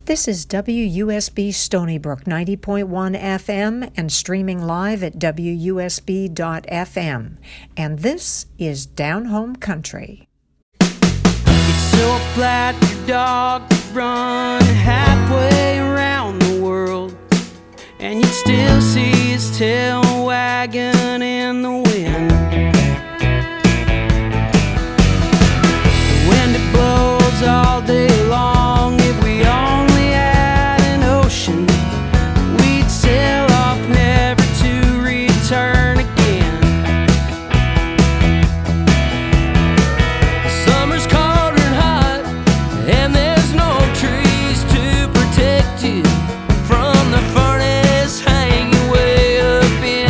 This is WUSB Stony Brook 90.1 FM and streaming live at WUSB.FM. And this is Down Home Country. It's so flat your dog could run halfway around the world, and you'd still see his tail wagging in the wind. The wind it blows all day long. If we only had an ocean, we'd sail off never to return again. The summer's cold and hot, and there's no trees to protect you from the furnace hanging way up in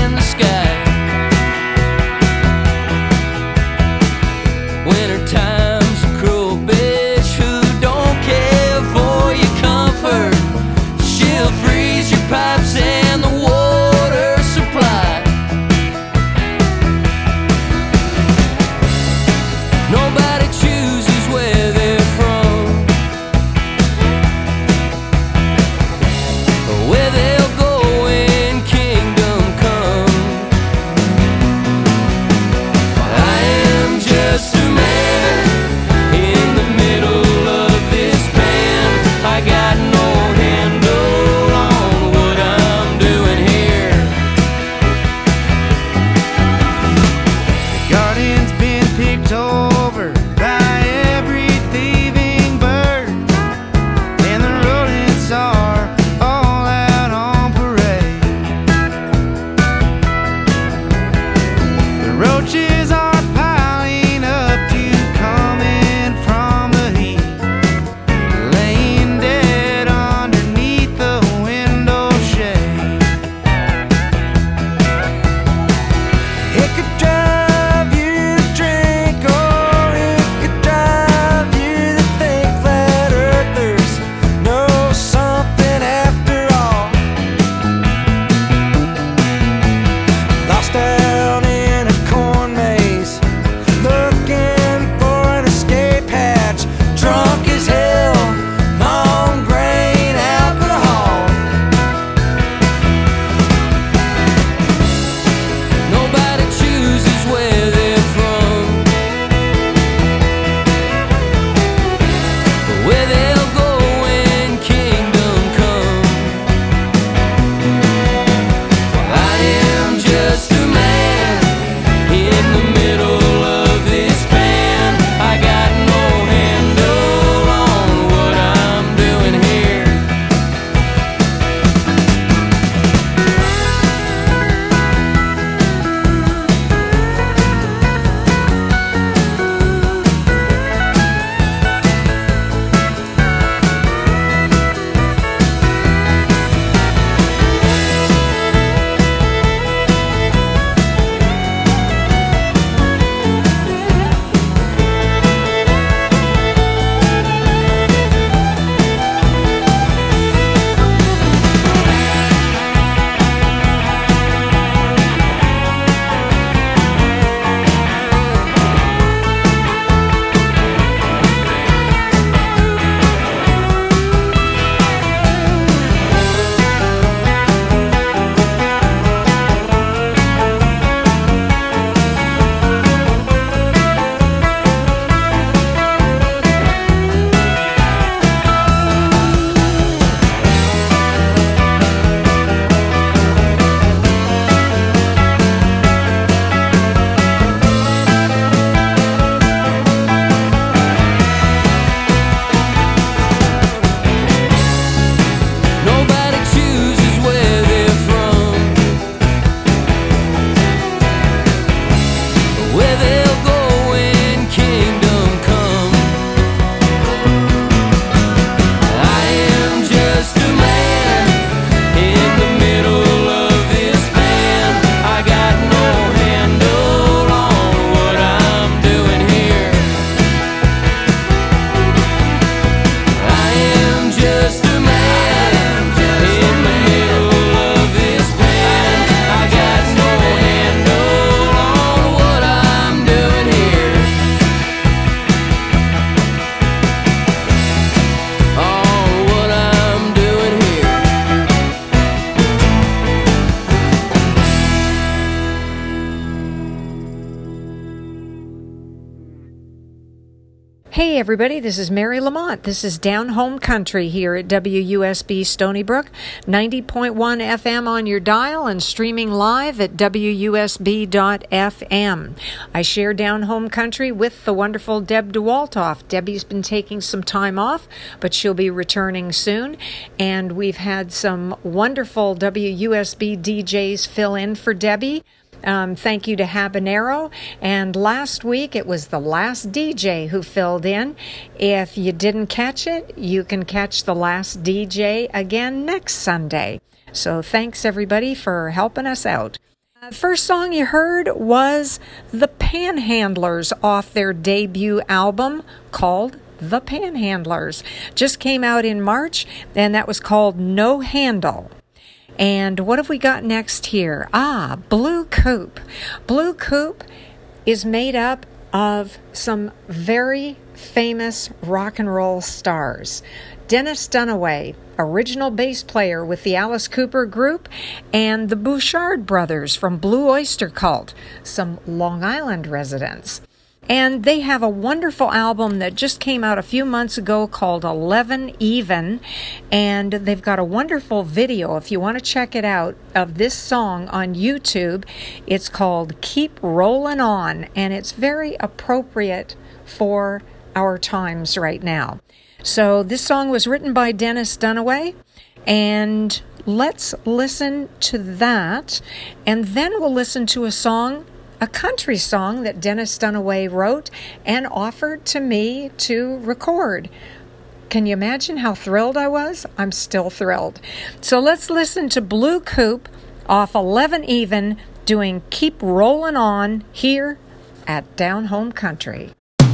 Hey everybody, this is Mary Lamont. This is Down Home Country here at WUSB Stony Brook, 90.1 FM on your dial and streaming live at WUSB.FM. I share Down Home Country with the wonderful Deb DeWaltoff. Debbie's been taking some time off, but she'll be returning soon. And we've had some wonderful WUSB DJs fill in for Debbie. Thank you to Habanero. And last week, it was the last DJ who filled in. If you didn't catch it, you can catch the last DJ again next Sunday. So thanks, everybody, for helping us out. First song you heard was The Panhandlers off their debut album called The Panhandlers. Just came out in March, and that was called No Handle. And what have we got next here? Blue Coupe. Blue Coupe is made up of some very famous rock and roll stars. Dennis Dunaway, original bass player with the Alice Cooper Group, and the Bouchard brothers from Blue Oyster Cult, some Long Island residents. And they have a wonderful album that just came out a few months ago called 11 Even. And they've got a wonderful video, if you want to check it out, of this song on YouTube. It's called Keep Rollin' On, and it's very appropriate for our times right now. So this song was written by Dennis Dunaway, and let's listen to that. And then we'll listen to a country song that Dennis Dunaway wrote and offered to me to record. Can you imagine how thrilled I was? I'm still thrilled. So let's listen to Blue Coupe off 11 Even doing Keep Rollin' On here at Down Home Country.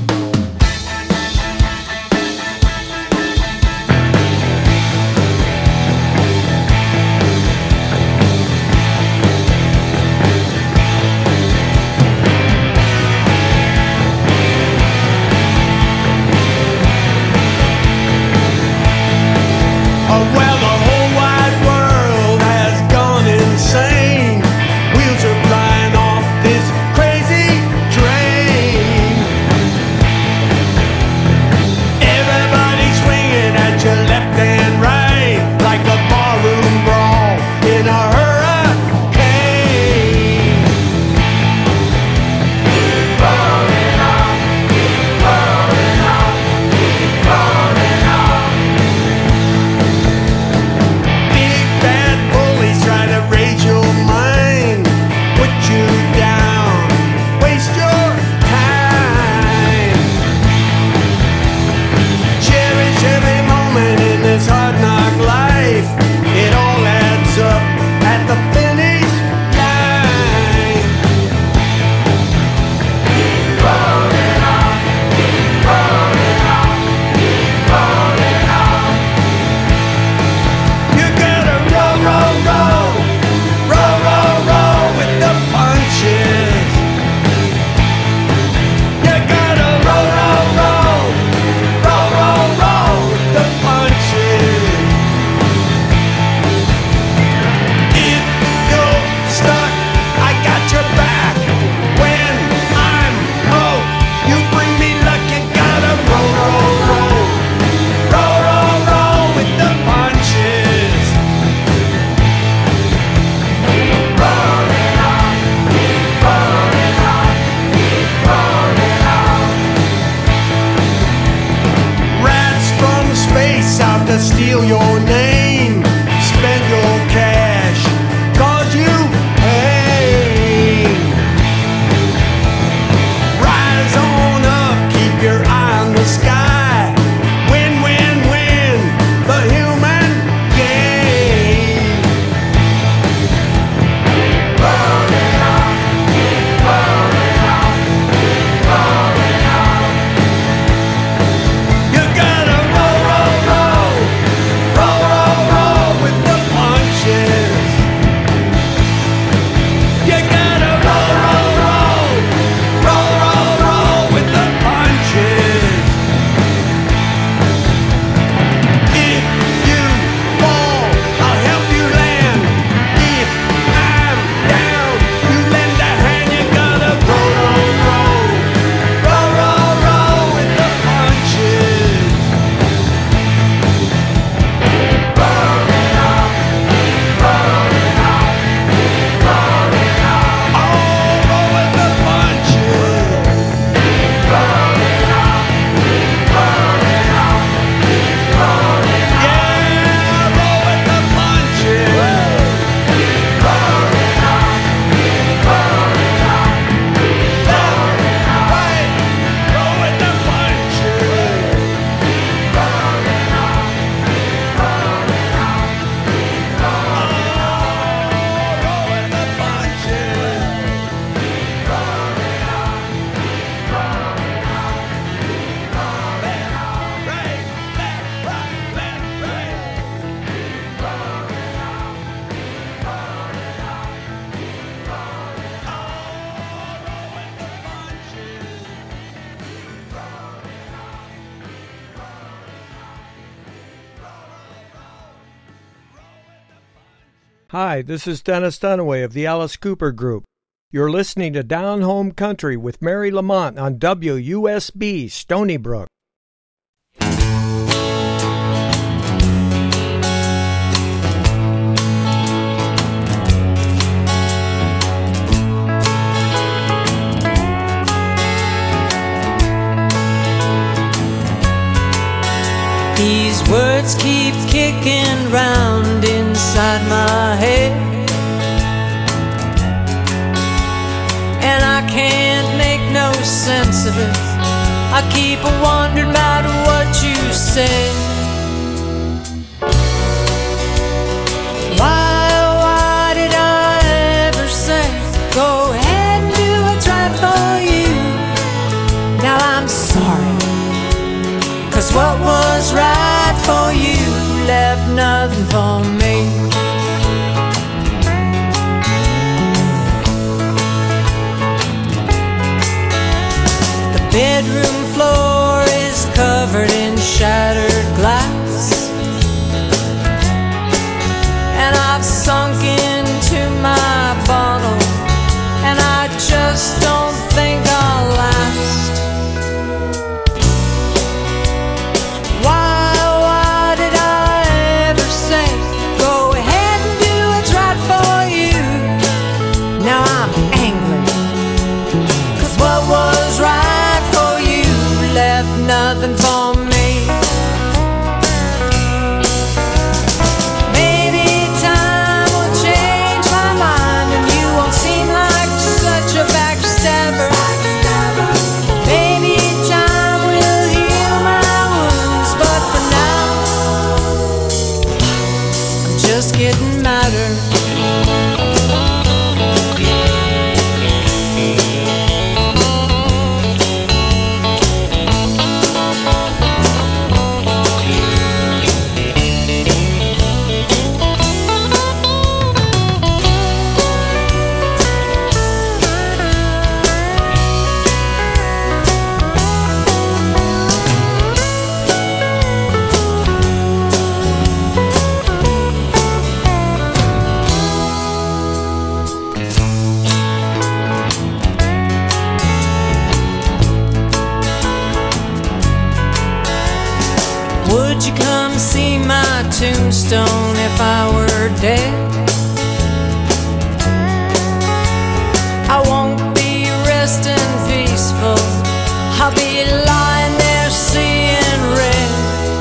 Well, the whole wide world has gone insane. Wheels are flying off this crazy train. Everybody swinging at your left and right, like a barroom brawl in a hurricane. Keep rolling on, keep rolling on, keep rolling on. Big bad bullies try to raise your mind, put you down, waste your time. Cherish every moment in this hard knock life. It all adds up at the finish line. Keep rolling on, keep rolling on, keep rolling on. You gotta roll, roll, roll, roll, roll, roll with the punches. You gotta roll, roll, roll, roll, roll, roll with the punches. If you're stuck, I got your back. When I'm broke, you bring me luck. You gotta roll, roll, roll, roll, roll, roll with the punches. Keep rolling on, keep rolling on, keep rolling on. Rats from space out to steal your name, spend your cash, cause you pain. Rise on up, keep your eye on the sky. Win, win, win, the human game. Keep rolling on, keep rolling on, keep rolling on. You gotta roll, roll, roll, roll, roll, Hi, this is Dennis Dunaway of the Alice Cooper Group. You're listening to Down Home Country with Mary Lamont on WUSB Stony Brook. These words keep kicking round inside my head, and I can't make no sense of it. I keep wondering about what you said. Why did I ever say, go ahead and do what's right for you? Now I'm sorry, 'cause what was right for you left nothing for me. The bedroom floor is covered in shattered glass, and I've sunk into my bottle, and I just don't think I'll last. Why did I ever say, go ahead and do what's right for you? Now I'm angry, 'cause what was right for you left nothing for me. Maybe time will change my mind, and you won't seem like such a backstabber. Maybe time will heal my wounds, but for now I'm just getting madder. Would you come see my tombstone if I were dead? I won't be resting peaceful, I'll be lying there seeing red.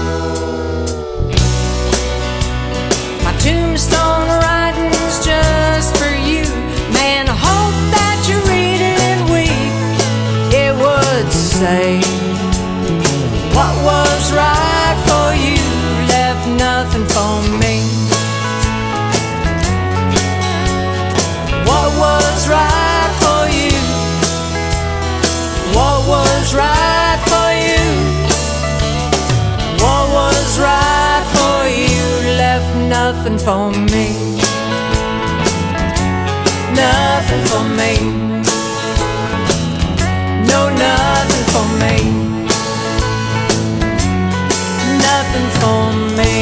My tombstone writing's just for you, man, I hope that you read it and weep. It would say, what was right for you left nothing for me. What was right for you? What was right for you? What was right for you left nothing for me. Nothing for me. No, nothing for me. Nothing for me.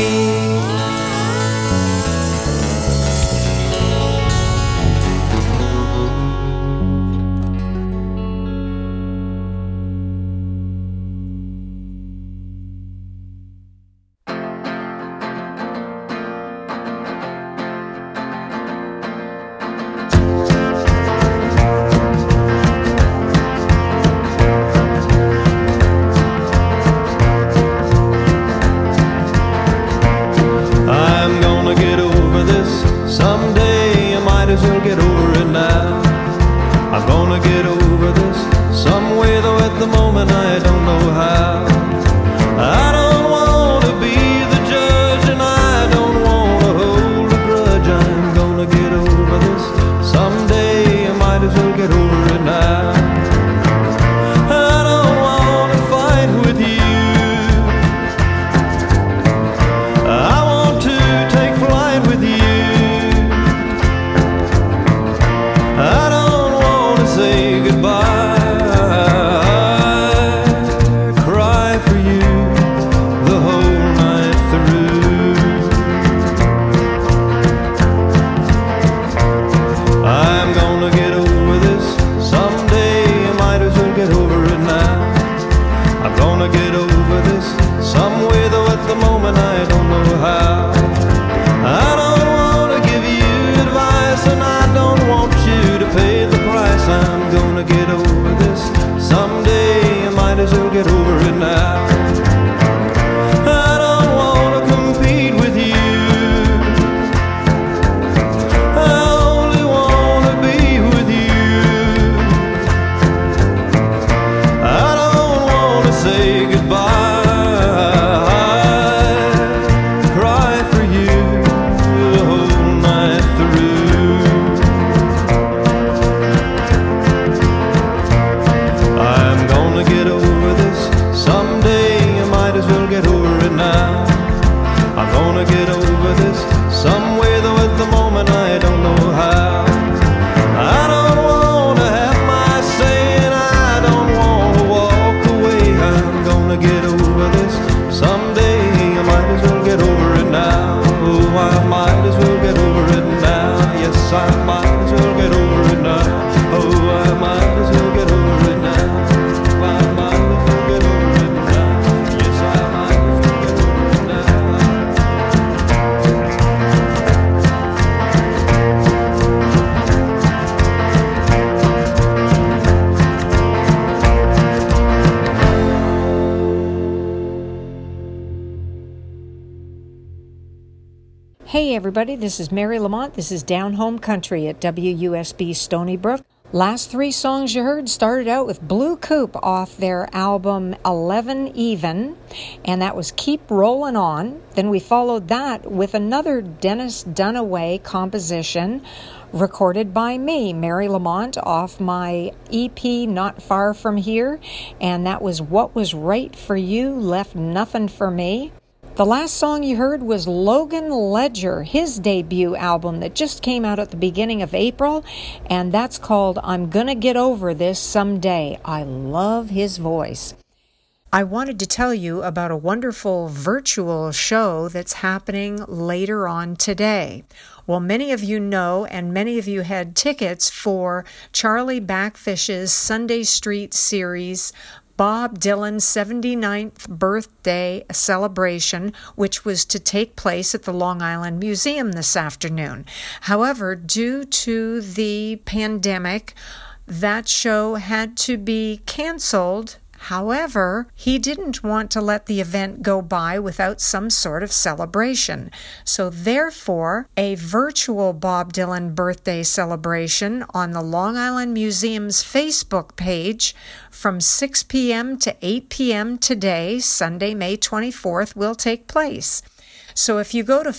Hey everybody, this is Mary Lamont. This is Down Home Country at WUSB Stony Brook. Last three songs you heard started out with Blue Coupe off their album 11 Even, and that was Keep Rollin' On. Then we followed that with another Dennis Dunaway composition recorded by me, Mary Lamont, off my EP Not Far From Here, and that was What Was Right For You Left Nothing For Me. The last song you heard was Logan Ledger, his debut album that just came out at the beginning of April, and that's called I'm Gonna Get Over This Someday. I love his voice. I wanted to tell you about a wonderful virtual show that's happening later on today. Well, many of you know, and many of you had tickets for Charlie Backfish's Sunday Street series, Bob Dylan's 79th birthday celebration, which was to take place at the Long Island Museum this afternoon. However, due to the pandemic, that show had to be canceled. However, he didn't want to let the event go by without some sort of celebration. So therefore, a virtual Bob Dylan birthday celebration on the Long Island Museum's Facebook page from 6 p.m. to 8 p.m. today, Sunday, May 24th, will take place. So if you go to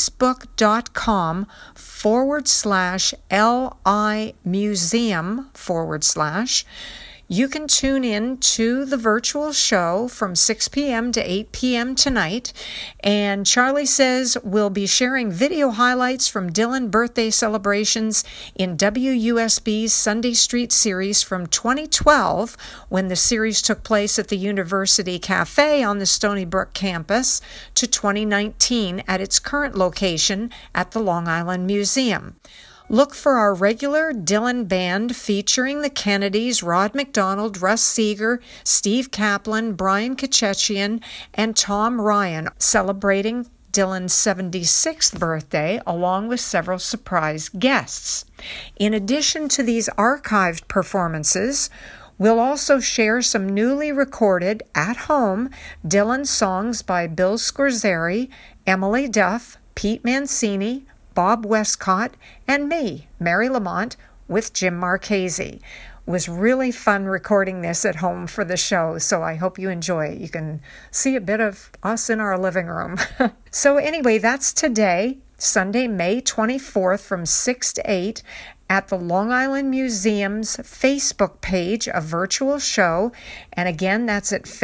facebook.com/LI Museum / you can tune in to the virtual show from 6 p.m. to 8 p.m. tonight. And Charlie says we'll be sharing video highlights from Dylan birthday celebrations in WUSB's Sunday Street series from 2012, when the series took place at the University Cafe on the Stony Brook campus, to 2019 at its current location at the Long Island Museum. Look for our regular Dylan band featuring the Kennedys, Rod McDonald, Russ Seeger, Steve Kaplan, Brian Kachechian, and Tom Ryan, celebrating Dylan's 76th birthday, along with several surprise guests. In addition to these archived performances, we'll also share some newly recorded, at-home, Dylan songs by Bill Scorzeri, Emily Duff, Pete Mancini, Bob Westcott, and me, Mary Lamont, with Jim Marchese. It was really fun recording this at home for the show, so I hope you enjoy it. You can see a bit of us in our living room. So anyway, that's today, Sunday, May 24th from 6 to 8 at the Long Island Museum's Facebook page, a virtual show. And again, that's at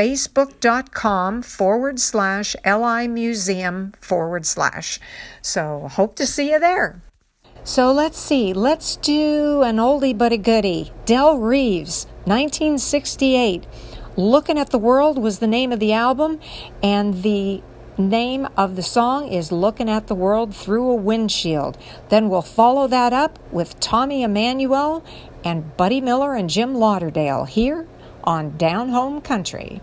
facebook.com/LI Museum / So hope to see you there. So let's see. Let's do an oldie but a goodie. Del Reeves, 1968. Looking at the World was the name of the album, and the name of the song is Looking at the World Through a Windshield. Then we'll follow that up with Tommy Emmanuel and Buddy Miller and Jim Lauderdale here on Down Home Country.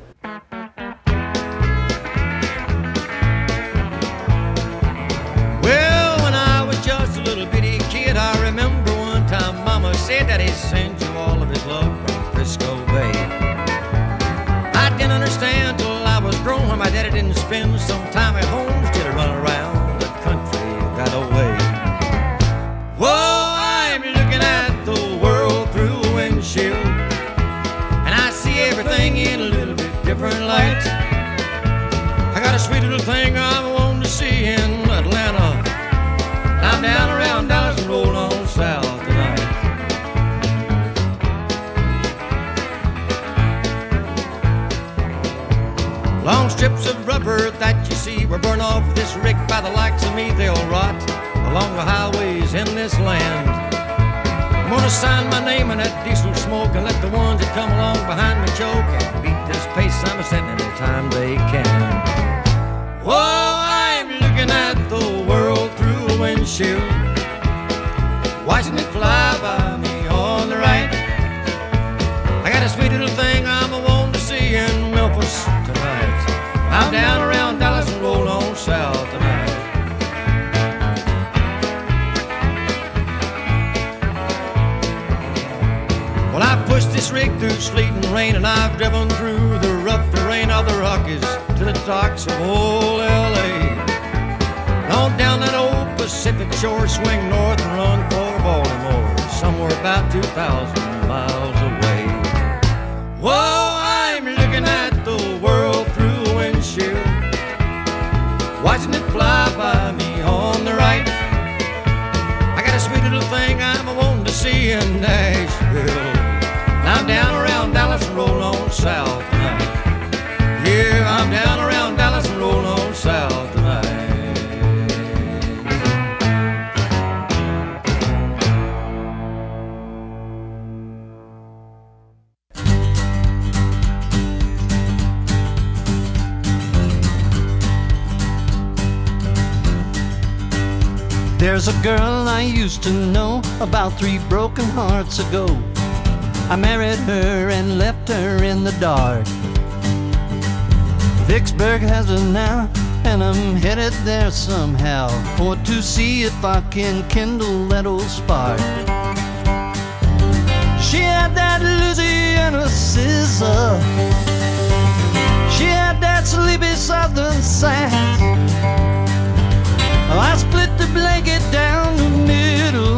Well, when I was just a little bitty kid, I remember one time Mama said that he'd send you all of his love from Frisco Bay. I didn't understand till I was grown when my daddy didn't spend some time at home, instead of running around the country that way. Whoa, I'm looking at the world through a windshield, and I see everything in a little bit different light. I got a sweet little thing I'm wanting to see in Atlanta. I'm down around Dallas and roll on south tonight. Long strips of rubber that you see were burned off this rig by the likes of me. They'll rot along the highways in this land. I'm gonna sign my name in that diesel smoke and let the ones that come along behind me choke and beat this pace I'm setting anytime they can. Whoa, I'm looking at the world through a windshield, watching it fly by me on the right. I got a sweet little thing I'm wanting to see in Memphis tonight. I'm down around Dallas and roll on south tonight. Well, I've pushed this rig through sleet and rain, and I've driven through the rough terrain of the Rockies to the docks of old L.A. And on down that old Pacific shore, swing north and run for Baltimore, somewhere about 2,000 miles away. Whoa, I'm looking at the world through a windshield, watching it fly by me on the right. I got a sweet little thing I'm wanting to see in Nashville. Now I'm down around Dallas and roll on south tonight. Yeah, I'm down around Dallas and roll on south tonight. There's a girl I used to know about 3 broken hearts ago. I married her and left her in the dark. Vicksburg has her now, and I'm headed there somehow, for to see if I can kindle that old spark. She had that Louisiana scissor, she had that sleepy southern sass. I split the blanket down the middle.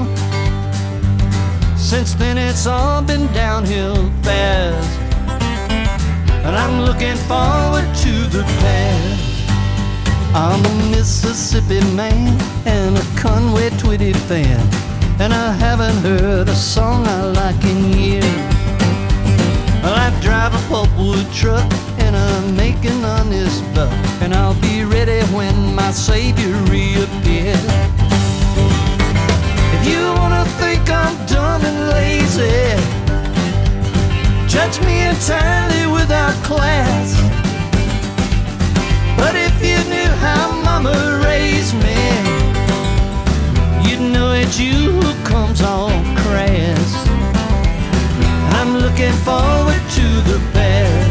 Since then it's all been downhill fast, and I'm looking forward to the past. I'm a Mississippi man and a Conway Twitty fan, and I haven't heard a song I like in years. I drive a pulpwood truck and I'm making honest buck, and I'll be ready when my Savior reappears. If you wanna think I'm dumb and lazy, judge me entirely without class. But if you knew how Mama raised me, you'd know it's you who comes off crass. I'm looking forward to the past.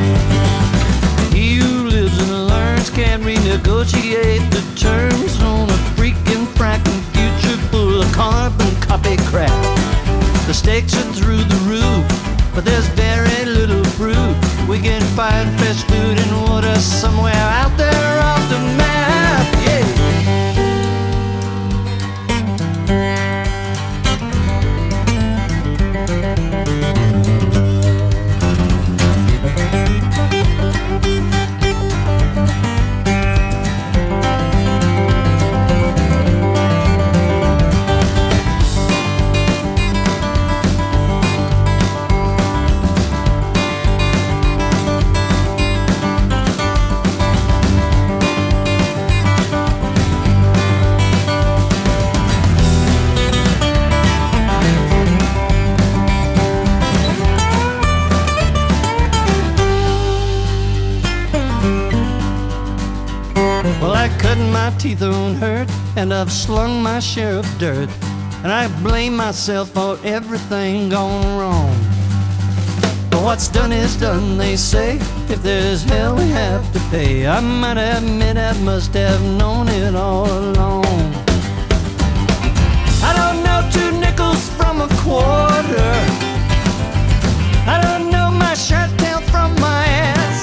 He who lives and learns can't renegotiate the terms on a freaking fracking future full of carbon copy crap. The stakes are through the roof, but there's very little proof we can find fresh food and water somewhere out there off the map. Yeah. Well, I cut my teeth on hurt, and I've slung my share of dirt, and I blame myself for everything gone wrong. But what's done is done, they say. If there's hell, we have to pay. I might admit I must have known it all along. I don't know 2 nickels from a quarter. I don't know my shirt tail from my ass.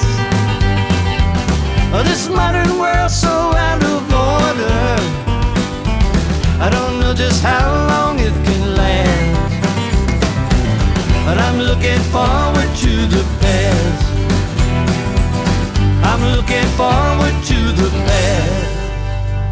Oh, this modern world's so out of order. I don't know just how long it can last, but I'm looking forward to the past. I'm looking forward to the past.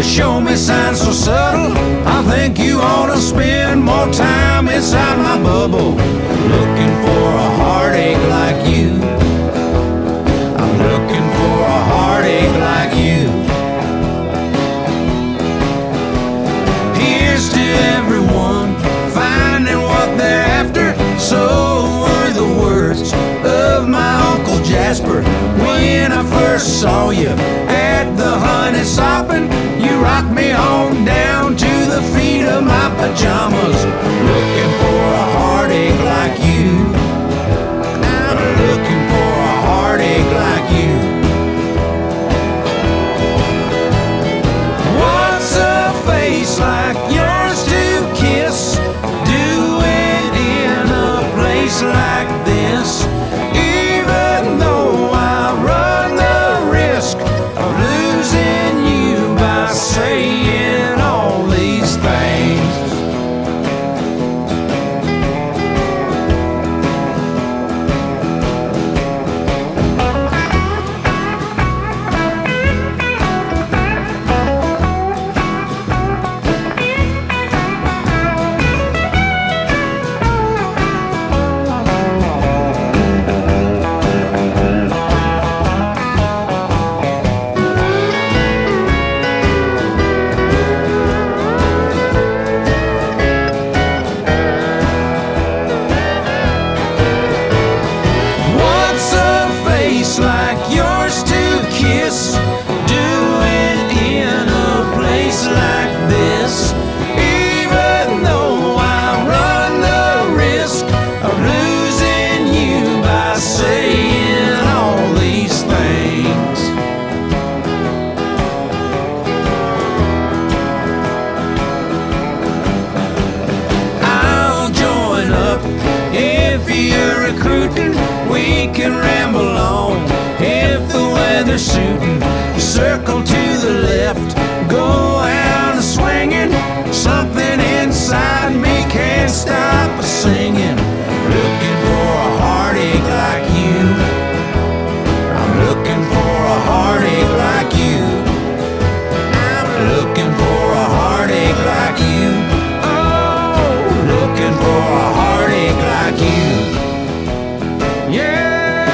show me signs so subtle. I think you ought to spend more time inside my bubble, looking for a heartache like you. I'm looking for a heartache like you. Here's to everyone finding what they're after. So were the words of my Uncle Jasper when I first saw you at the honey sopping. You rocked me on down to the feet of my pajamas, looking for a heartache like you. I'm looking for a heartache like you. What's a face like yours to kiss? Do it in a place like this. Even though I run the risk of losing you by saying all these things. What's a face like yours to kiss? Do it in a place like this. Even though I run the risk of losing you by saying all these things. I'll join up if you're recruiting. We can ramble on if the weather's suiting. Circle to the left, go out a swinging. Something inside me can't stop singing. Looking for a heartache like you. I'm looking for a heartache like you. I'm looking for a heartache like you. Oh, looking for a heartache like you. Yeah.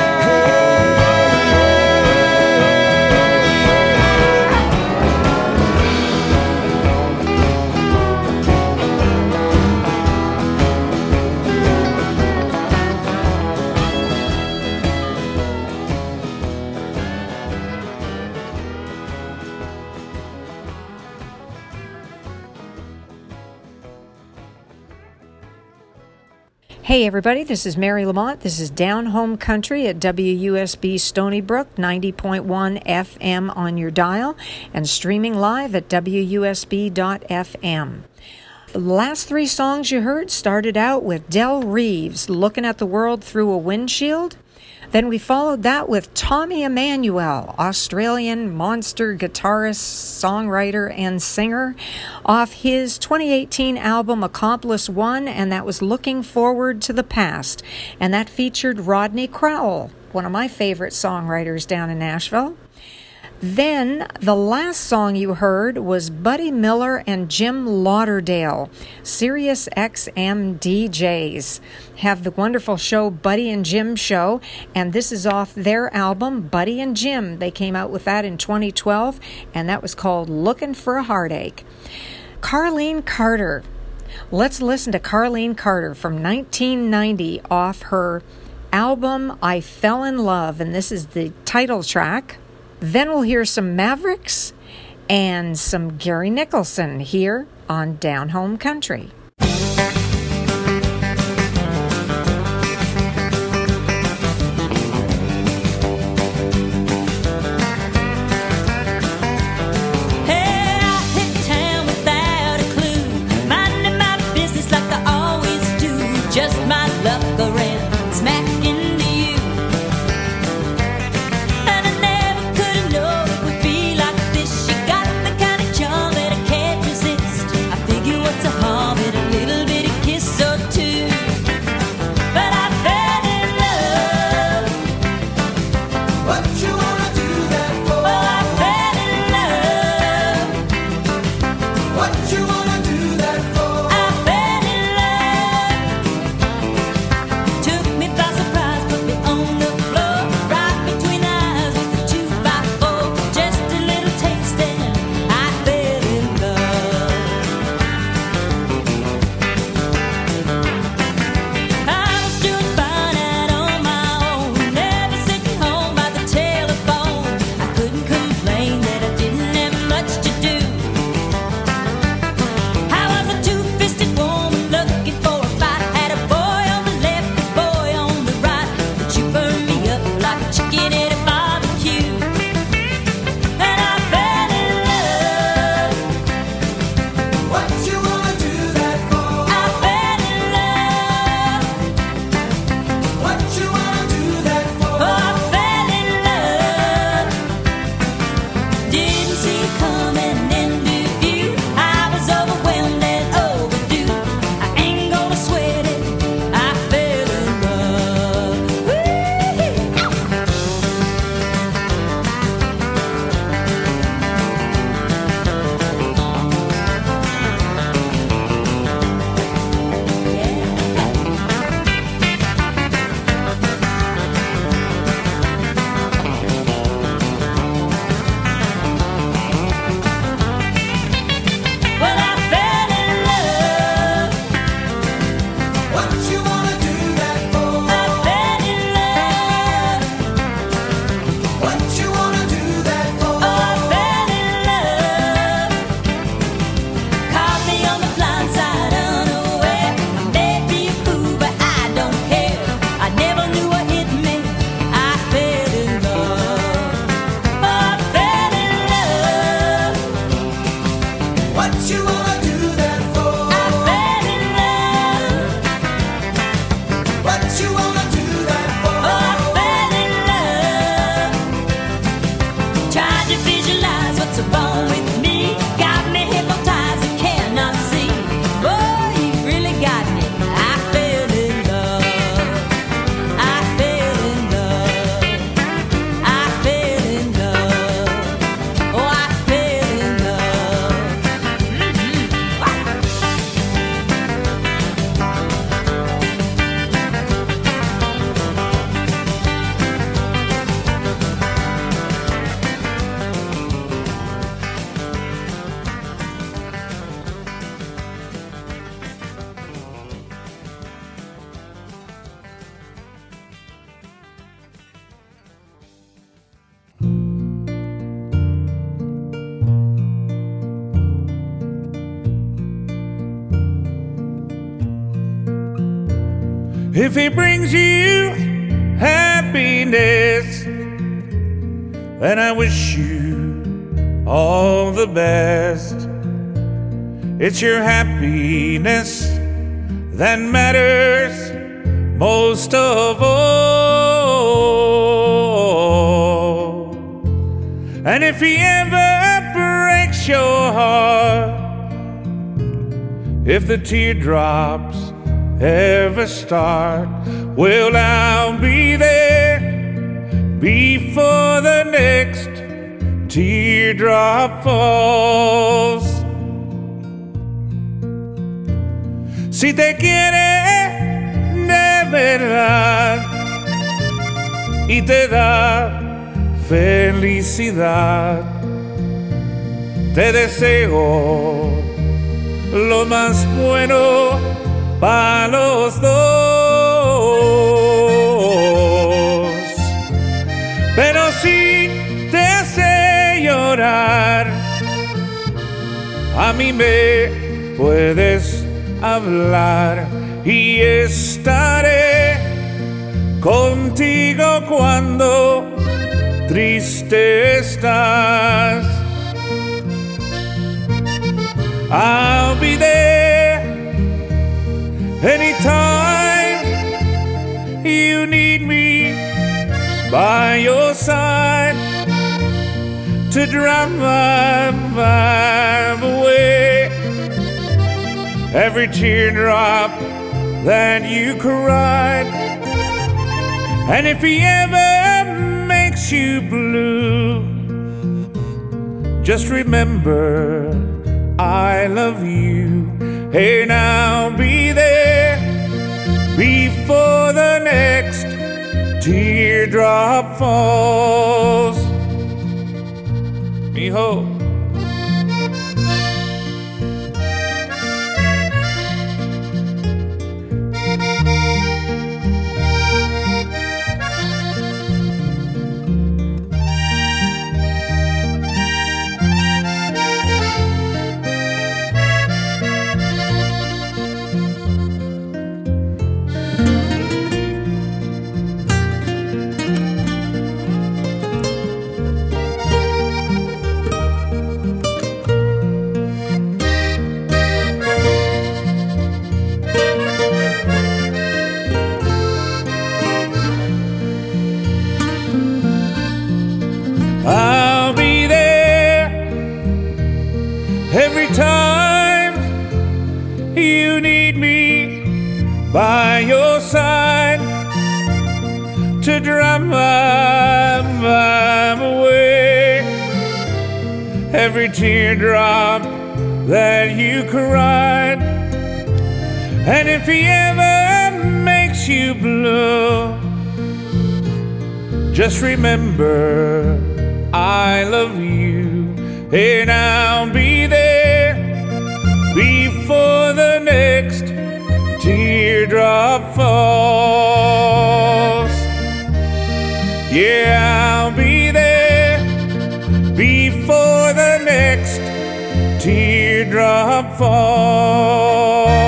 Hey everybody, this is Mary Lamont. This is Down Home Country at WUSB Stony Brook, 90.1 FM on your dial, and streaming live at WUSB.FM. The last three songs you heard started out with Del Reeves, Looking at the World Through a Windshield. Then we followed that with Tommy Emmanuel, Australian monster guitarist, songwriter, and singer, off his 2018 album Accomplice One, and that was Looking Forward to the Past. And that featured Rodney Crowell, one of my favorite songwriters down in Nashville. Then the last song you heard was Buddy Miller and Jim Lauderdale, Sirius XM DJs. Have the wonderful show Buddy and Jim Show, and this is off their album Buddy and Jim. They came out with that in 2012, and that was called Looking for a Heartache. Carlene Carter. Let's listen to Carlene Carter from 1990 off her album I Fell in Love, and this is the title track. Then we'll hear some Mavericks and some Gary Nicholson here on Down Home Country. Harvard If he brings you happiness, then I wish you all the best. It's your happiness that matters most of all. And if he ever breaks your heart, if the teardrops ever start, well, I'll be there before the next teardrop falls. Si te quiere de verdad y te da felicidad, te deseo lo más bueno para los dos. Pero si te hace llorar, a mí me puedes hablar y estaré contigo cuando triste estás. I'll be there anytime you need me, by your side to drive my vibe away. Every teardrop that you cried, and if he ever makes you blue, just remember I love you, and I'll be there before the next teardrop falls. Mijo. I'll be there every time you need me, by your side to drive my vibe away. Every teardrop that you cried, and if he ever makes you blue, just remember I love you, and I'll be there before the next teardrop falls. Yeah, I'll be there before the next teardrop falls.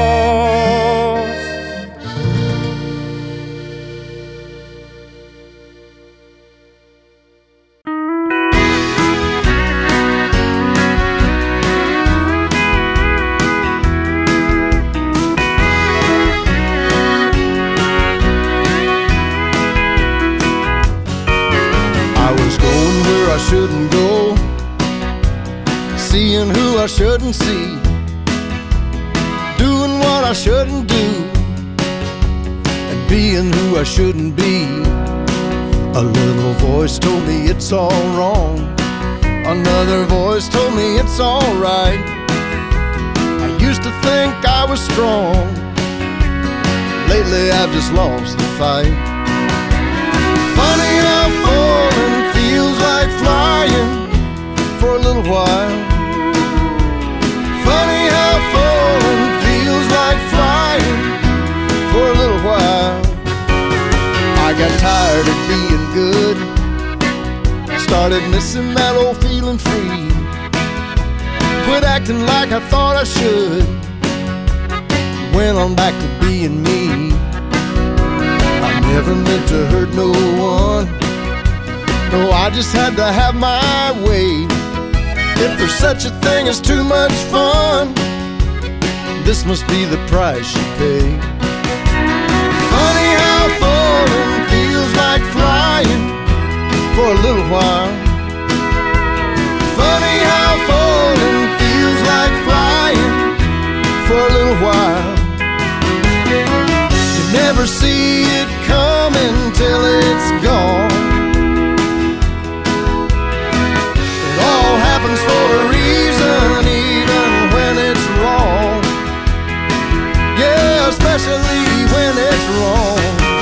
I shouldn't go, seeing who I shouldn't see, doing what I shouldn't do, and being who I shouldn't be. A little voice told me it's all wrong, another voice told me it's all right. I used to think I was strong, lately I've just lost the fight. Funny how falling feels like flying for a little while. Funny how falling feels like flying for a little while. I got tired of being good, started missing that old feeling free. Quit acting like I thought I should, went on back to being me. Never meant to hurt no one. No, I just had to have my way. If there's such a thing as too much fun, this must be the price you pay. Funny how falling feels like flying for a little while. Funny how falling feels like flying for a little while. You never see it coming till it's gone. It all happens for a reason, even when it's wrong. Yeah, especially when it's wrong.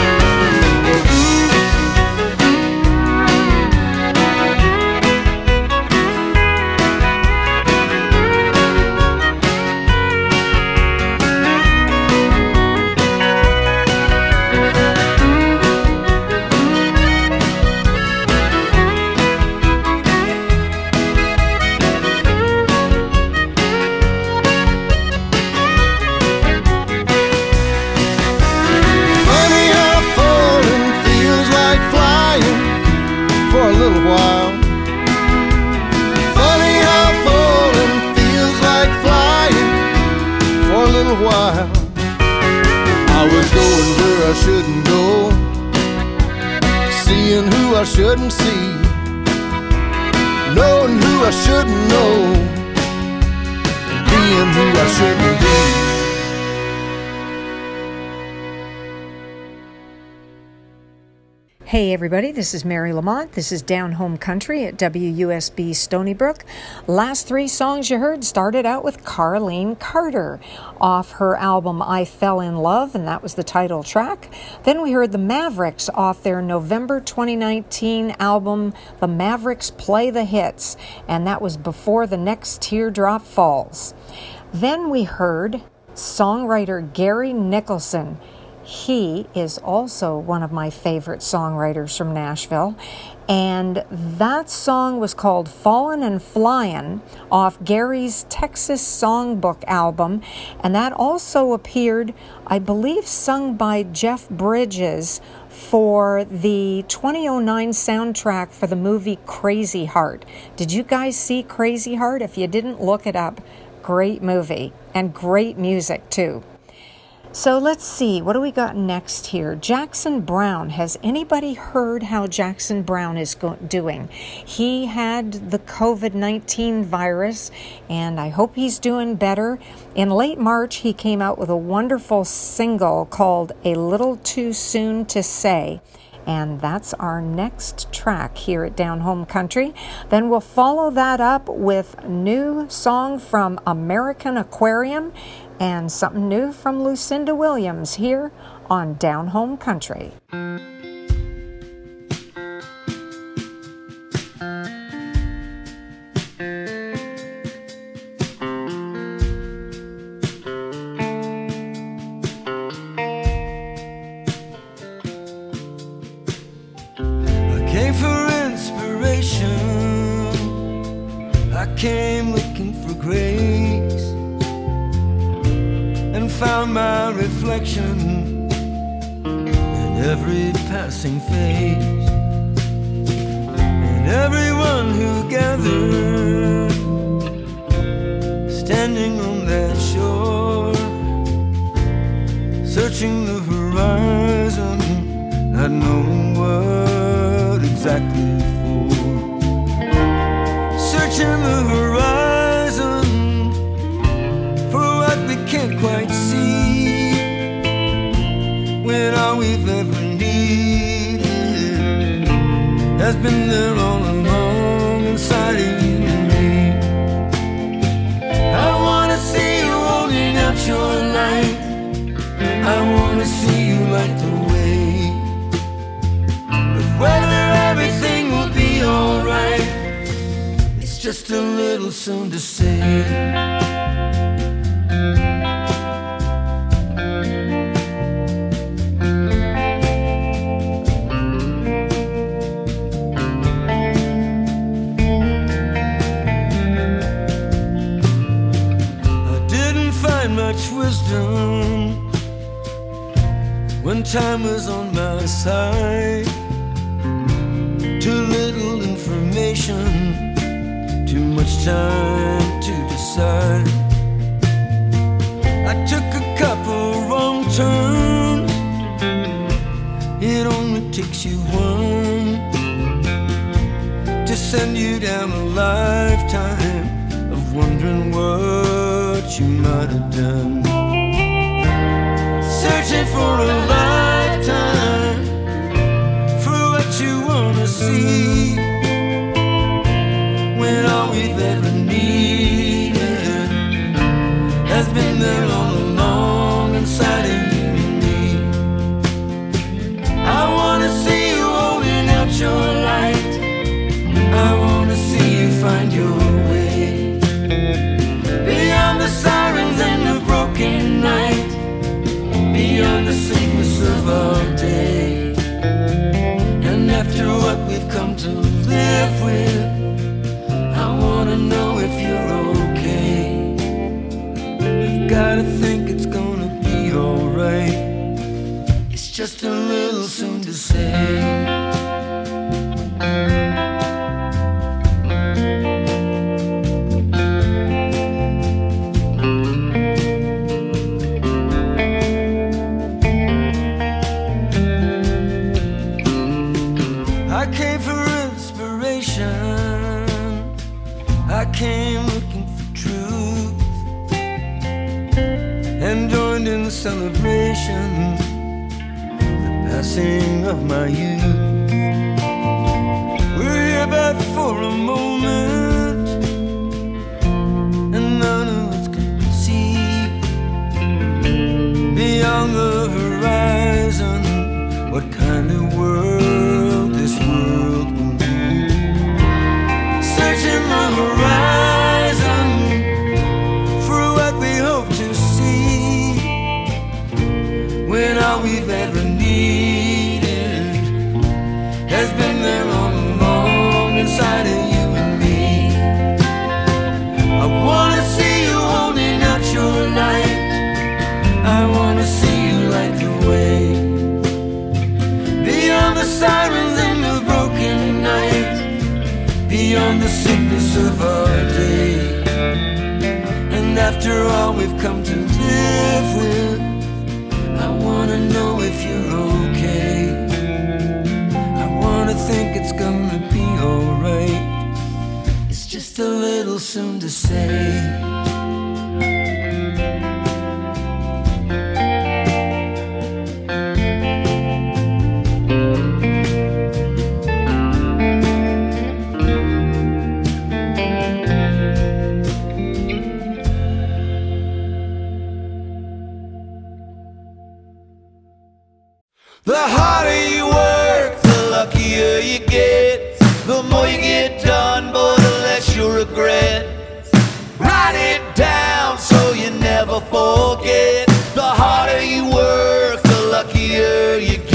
I shouldn't go, seeing who I shouldn't see, knowing who I shouldn't know, and being who I shouldn't be. Hey everybody, this is Mary Lamont. This is Down Home Country at WUSB Stony Brook. Last three songs you heard started out with Carlene Carter off her album I Fell in Love, and that was the title track. Then we heard the Mavericks off their November 2019 album, The Mavericks Play the Hits, and that was Before the Next Teardrop Falls. Then we heard songwriter Gary Nicholson. He is also one of my favorite songwriters from Nashville, and that song was called Fallin' and Flyin' off Gary's Texas Songbook album, and that also appeared, I believe, sung by Jeff Bridges for the 2009 soundtrack for the movie Crazy Heart. Did you guys see Crazy Heart? If you didn't, look it up. Great movie and great music too. So let's see, what do we got next here? Jackson Browne. Has anybody heard how Jackson Browne is doing? He had the COVID-19 virus, and I hope he's doing better. In late March, he came out with a wonderful single called A Little Too Soon to Say. And that's our next track here at Down Home Country. Then we'll follow that up with a new song from American Aquarium and something new from Lucinda Williams here on Down Home Country. Came looking for grace and found my reflection in every passing face, and everyone who gathered standing on that shore, searching the horizon, not knowing what exactly for. Searching the horizon for what we can't quite see, when all we've ever needed has been there all along inside of you and me. I wanna see you holding out your light, I wanna see you light the way, but whether everything will be alright, just a little soon to say. I didn't find much wisdom when time was on my side. Too little information, too much time to decide. I took a couple wrong turns. It only takes you one to send you down a lifetime of wondering what you might have done. Searching for a lifetime for what you wanna see, when all we've ever needed has been there all along inside of you and me. I wanna see you holding out your light. I wanna see you find your way beyond the sirens and the broken night, beyond the sickness of our day. And after what we've come to live with, I wanna know if you're okay. I've gotta think it's gonna be alright. It's just a little soon to say. I came for inspiration, I came looking for truth, and joined in the celebration, the passing of my youth. We're here but for a moment, and none of us can see beyond the horizon what kind of world this world will be. Searching the horizon for what we hope to see, when all we've ever needed has been there all along inside of you and me. I wanna see you holding out your light. I wanna see you light the way beyond the sirens and the broken night, beyond the sickness of our day. And after all we've come to live with, I wanna know if you're okay. I wanna think it's gonna be alright. It's just a little soon to say. The harder you work, the luckier you get. The more you get done, boy, the less you'll regret. Write it down so you never forget. The harder you work, the luckier you get.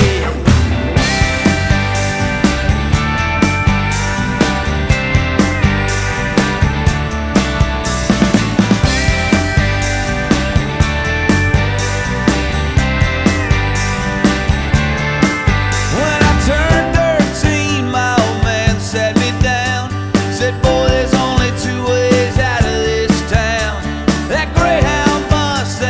Boy, there's only two ways out of this town. That Greyhound bus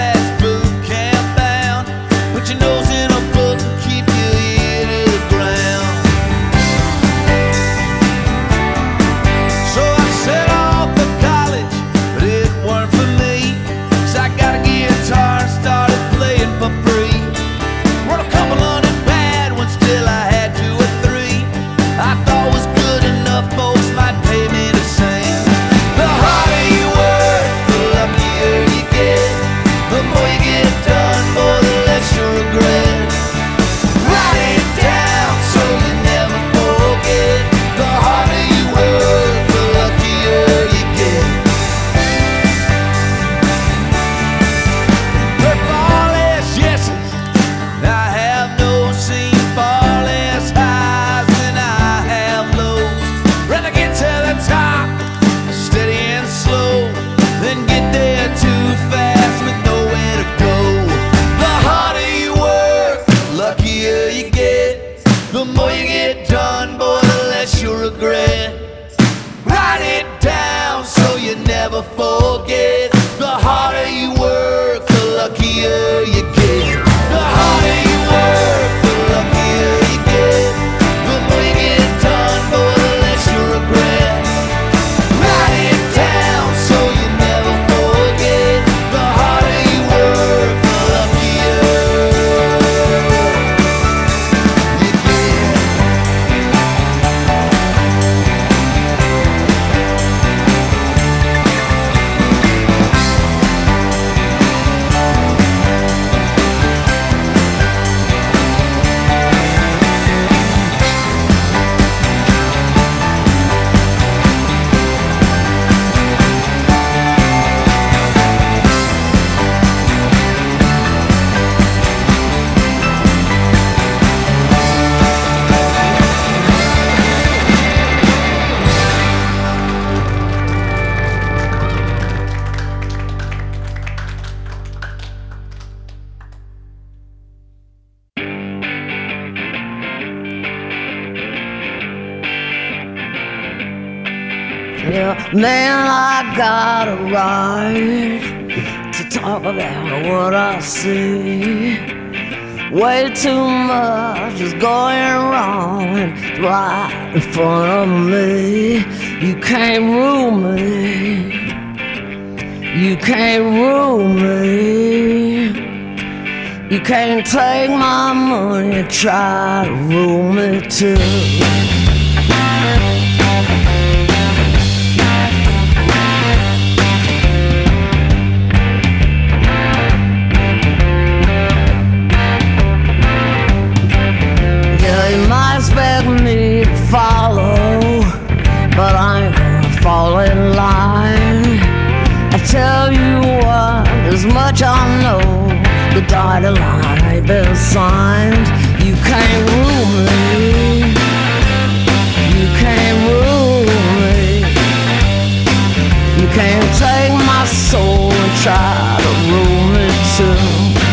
Man, I got a right to talk about what I see. Way too much is going wrong right in front of me. You can't rule me. You can't rule me. You can't take my money and try to rule me too. You might expect me to follow, but I ain't gonna fall in line. I tell you what, as much I know, the dotted line ain't been signed. You can't rule me. You can't rule me. You can't take my soul and try to rule me too.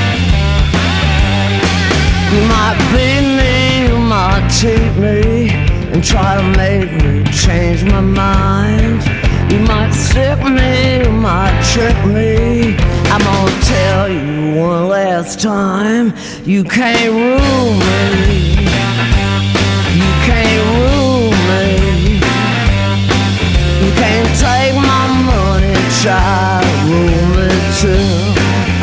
You might beat me, you might cheat me, and try to make me change my mind. You might sick me, you might trick me. I'm gonna tell you one last time, you can't rule me. You can't rule me. You can't take my money and try to rule me too.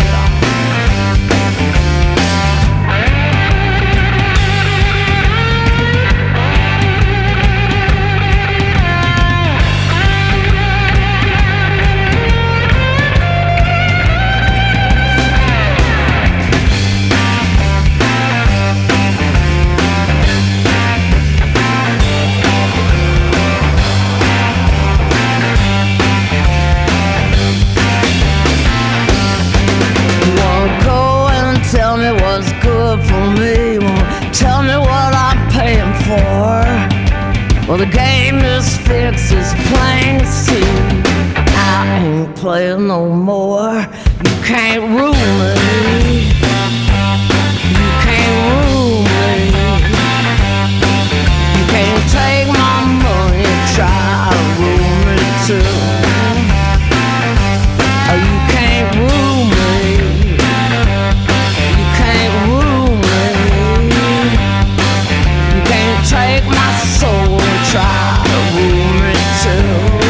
Well, the game is fixed, it's plain to see. I ain't playing no more. You can't rule me. You can't rule me. You can't take my money and try to rule me too. You can't rule me. You can't rule me. You can't take my soul. Try to rule me too.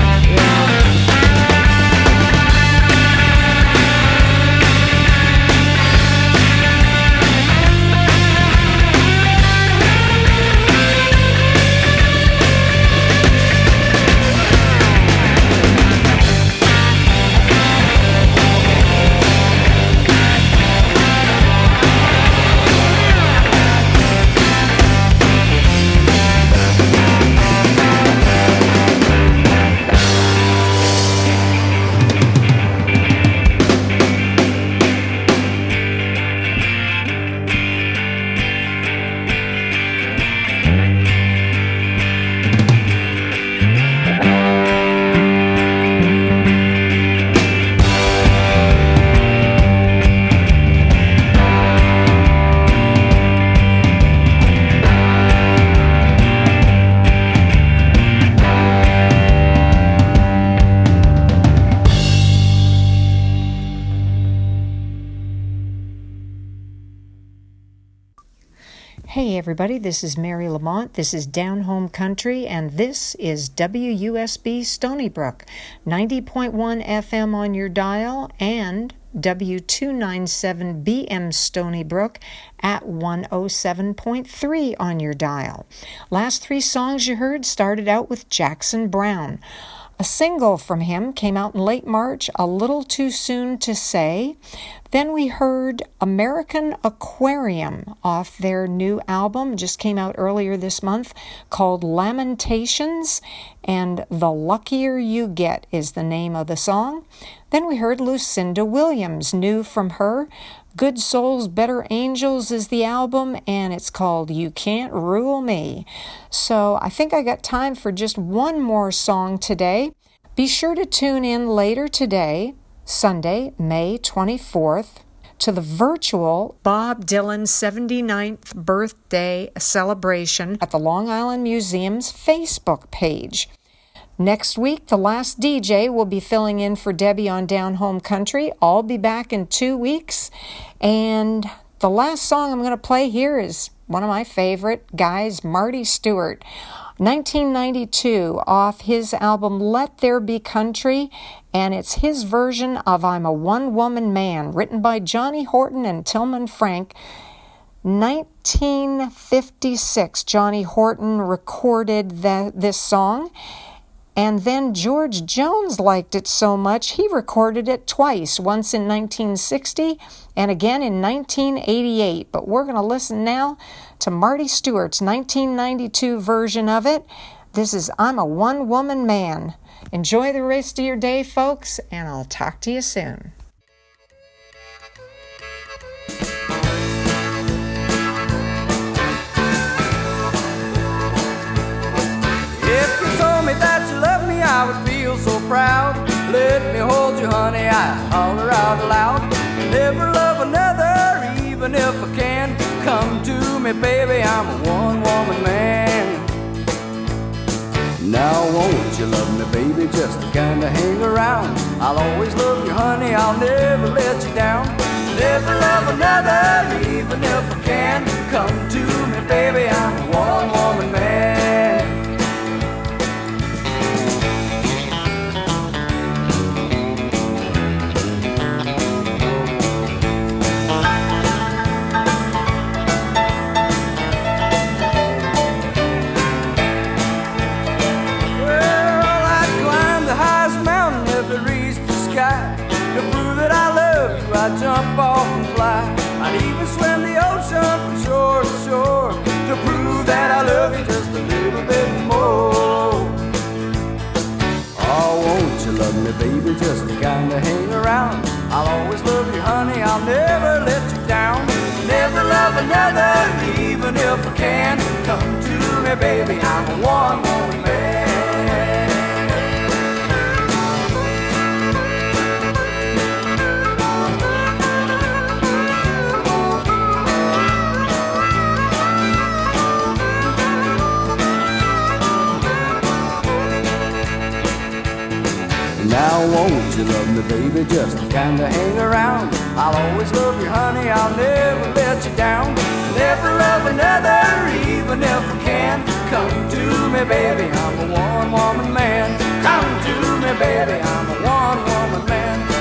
Hey everybody, this is Mary Lamont. This is Down Home Country, and this is WUSB Stony Brook, 90.1 FM on your dial, and W297BM Stony Brook at 107.3 on your dial. Last three songs you heard started out with Jackson Browne. A single from him came out in late March, A Little Too Soon to Say. Then we heard American Aquarium off their new album, just came out earlier this month, called Lamentations, and The Luckier You Get is the name of the song. Then we heard Lucinda Williams, new from her. Good Souls, Better Angels is the album, and it's called You Can't Rule Me. So I think I got time for just one more song today. Be sure to tune in later today, Sunday, May 24th, to the virtual Bob Dylan 79th birthday celebration at the Long Island Museum's Facebook page. Next week, the last DJ will be filling in for Debbie on Down Home Country. I'll be back in 2 weeks. And the last song I'm going to play here is one of my favorite guys, Marty Stuart. 1992, off his album Let There Be Country, and it's his version of I'm a One-Woman Man, written by Johnny Horton and Tillman Frank. 1956, Johnny Horton recorded this song, and then George Jones liked it so much he recorded it twice, once in 1960 and again in 1988. But we're going to listen now to Marty Stuart's 1992 version of it. This is I'm a One-Woman Man. Enjoy the rest of your day, folks, and I'll talk to you soon. If you told me that you loved me, I would feel so proud. Let me hold you, honey, I holler out loud. Never love another, even if I can. Come to me, baby, I'm a one-woman man. Now won't you love me, baby, just to kinda hang around. I'll always love you, honey, I'll never let you down. Never love another, even if I can. Come to me, baby, I'm a one-woman man. I'd jump off and fly. I'd even swim the ocean from shore to shore to prove that I love you just a little bit more. Oh, won't you love me, baby, just to kinda hang around. I'll always love you, honey, I'll never let you down. Never love another, even if I can. Come to me, baby, I'm a one-woman man. Now won't you love me, baby, just to kinda hang around. I'll always love you, honey, I'll never let you down. Never love another, even if I can. Come to me, baby, I'm a one-woman man. Come to me, baby, I'm a one-woman man.